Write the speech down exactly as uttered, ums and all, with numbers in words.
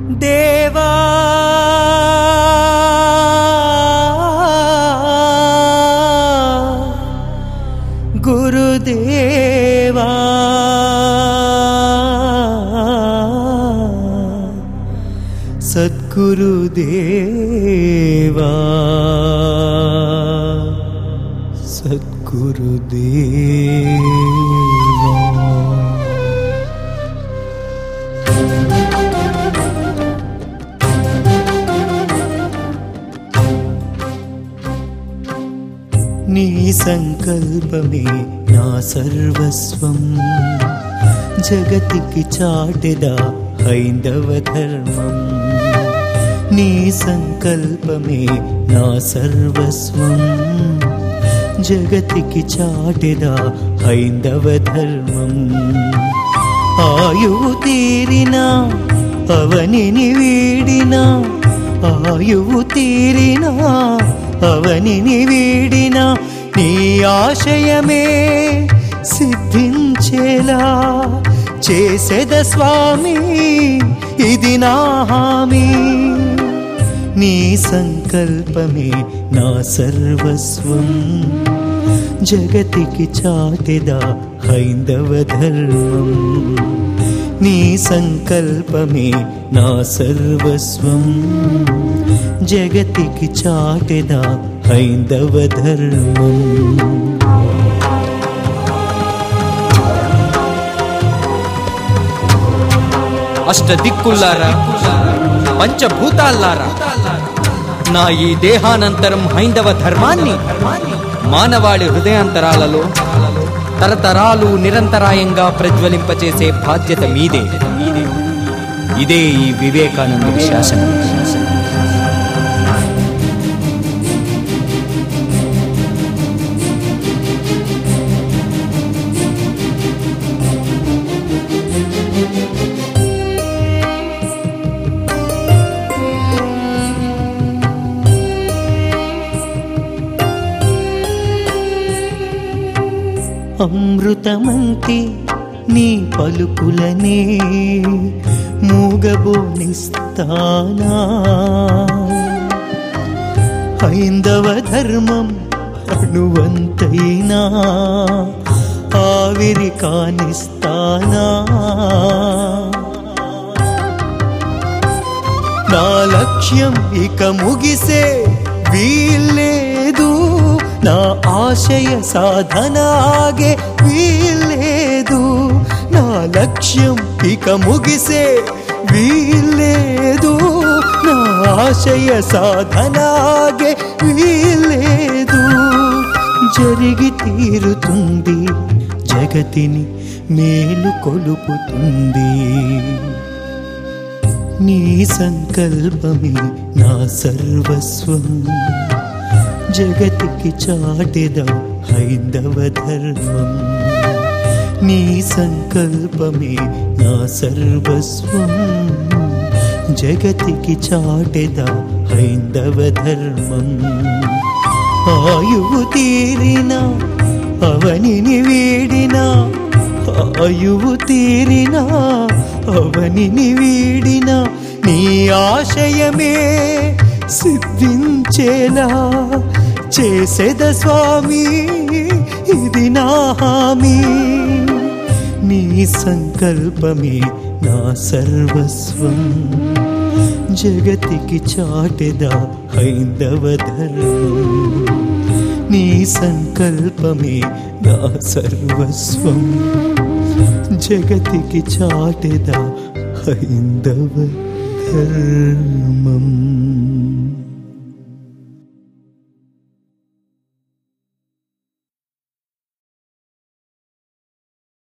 దేవా గురుదేవా సద్గురుదేవా సద్గురుదేవా నీ సంకల్పమే నా సర్వస్వం జగతికి చాటెదా హైందవ ధర్మం నీ సంకల్పమే నా సర్వస్వం జగతికి చాటెదా హైందవ ధర్మం ఆయువు తీరినా అవనిని వీడినా ఆయువు తీరినా అవనిని వీడినా నీ ఆశయమే సిద్ధించేలా చేసేద స్వామి ఇది నా హామీ నీ సంకల్పమే నా సర్వస్వం జగతికి చాటెదా హైందవ ధర్మం నీ సంకల్పమే నా సర్వస్వం జగతికి చాటెదా హైందవ ధర్మం అష్టదిక్కుల్లారా పంచభూతాల్లారా నా ఈ దేహానంతరం హైందవ ధర్మాన్ని మానవాళి హృదయాంతరాలలో తరతరాలు నిరంతరాయంగా ప్రజ్వలింపచేసే బాధ్యత మీదే ఇదే ఈ వివేకానందుడి శాసనం అమృతమంతి నీ పలుకులనే మూగబోనిస్తానా హైందవ ధర్మం అణువంతైనా ఆవిరి కానిస్తానా నా లక్ష్యం ఇక ముగిసే వీల్లేదు నా ఆశయ సాధన ఆగే వీల్లేదు నా లక్ష్యం ఇక ముగిసే వీల్లేదు నా ఆశయ సాధన ఆగే వీల్లేదు జరిగి తీరుతుంది జగతిని మేలు కొలుపుతుంది నీ సంకల్పమే నా సర్వస్వం జగతికి చాటెదా హైందవ ధర్మం నీ సంకల్పమే నా సర్వస్వం జగతికి చాటెదా హైందవ ధర్మం ఆయువు తీరినా అవనిని వీడినా ఆయువు తీరినా అవనిని వీడినా నీ ఆశయమే సిద్ధించేలా చేసేద స్వామి ఇది నా హామీ నీ సంకల్పమే నా సర్వస్వం జగతికి చాటెదా హైందవ ధర్మం నీ సంకల్పమే నా సర్వస్వం జగతికి చాటెదా హైందవ ధర్మం